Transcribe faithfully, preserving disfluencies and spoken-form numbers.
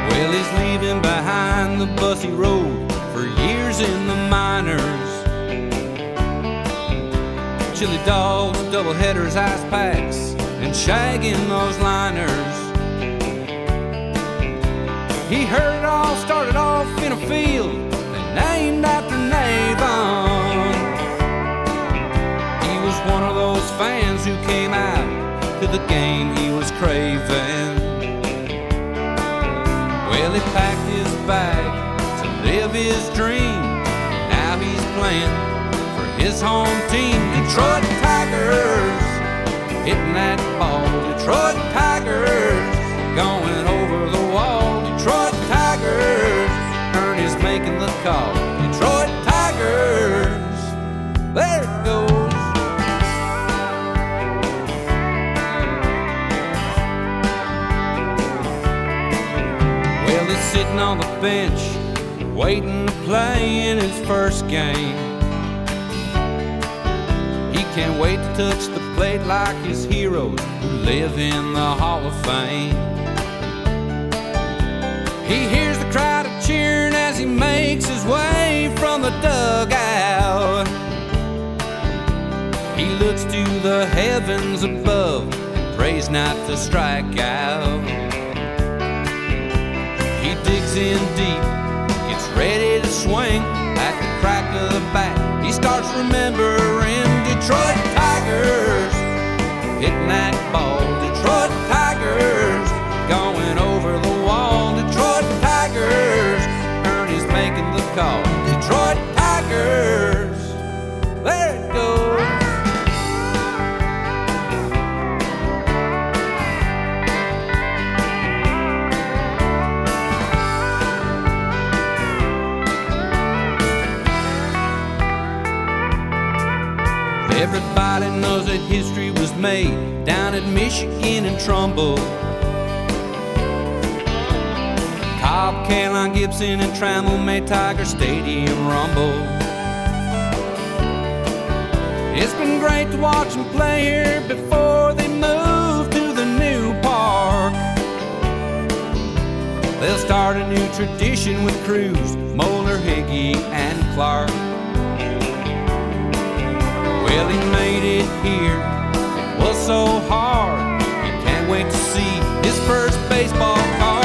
Well, he's leaving behind the bus he rode for years in the minors. Chili dogs, double headers, ice packs, and shagging those liners. He heard it all started off in a field named after Navon. He was one of those fans who came out to the game he was craving. Well, he packed his bag to live his dream. Now he's playing for his home team, Detroit Tigers. Hitting that ball, Detroit Tigers. Going over the wall, Detroit Tigers. Ernie's making the call, Detroit Tigers. There it goes. Well, he's sitting on the bench, waiting to play in his first game. He can't wait to touch the plate like his heroes who live in the Hall of Fame. He hears the crowd cheering as he makes his way from the dugout. He looks to the heavens above and prays not to strike out. He digs in deep, gets ready to swing. At the crack of the bat, he starts remembering Detroit Tigers. Hitting that ball, Detroit Tigers. Going over the wall, Detroit Tigers. Ernie's making the call, Detroit Tigers. There it goes. Everybody knows that history was made down at Michigan and Trumbull. Cobb, Caroline, Gibson, and Trammell made Tiger Stadium rumble. It's been great to watch them play here before they move to the new park. They'll start a new tradition with Cruz, Moeller, Higgy, and Clark. Well, he made it here, it was so hard. He can't wait to see his first baseball card.